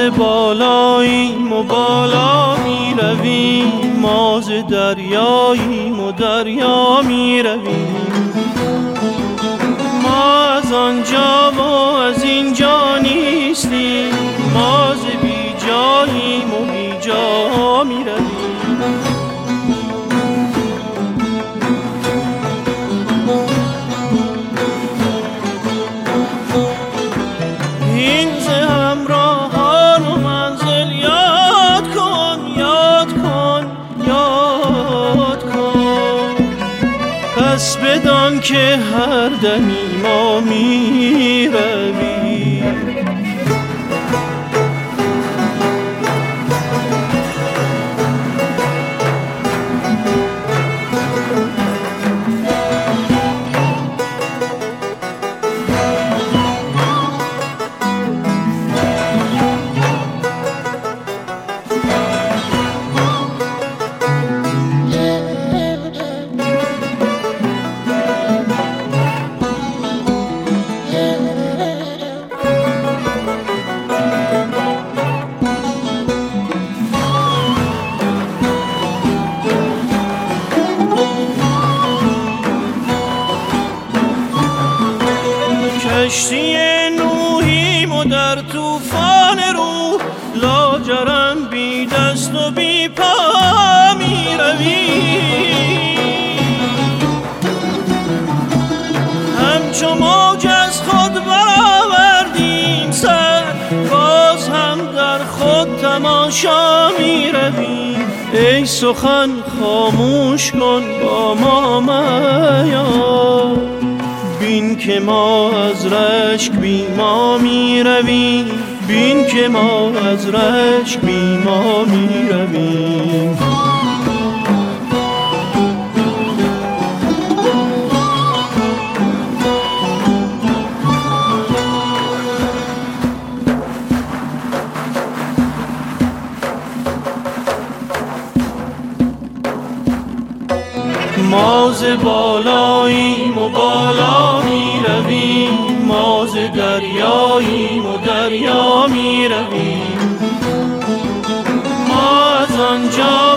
بالاییم و بالا می رویم، ما ز دریاییم و دریا می رویم. ما از آنجا و از اینجا نیستیم، ما ز بی جاییم و بی جا می رویم. پس بدان که هر دمی ما می رویم. کشتی نوحیم و در طوفان روح، لاجرم بی دست و بی پا می رویم. همچو موج از خود برآوردیم سر، باز هم در خود تماشا می رویم. ای سخن خاموش کن با ما میا، بین که ما از رشک بی ما می رویم، بین که ما از رشک بی ما می رویم. ما ز بالاییم و بالا می رویم، ما ز دریاییم و دریا می رویم. ما از آنجا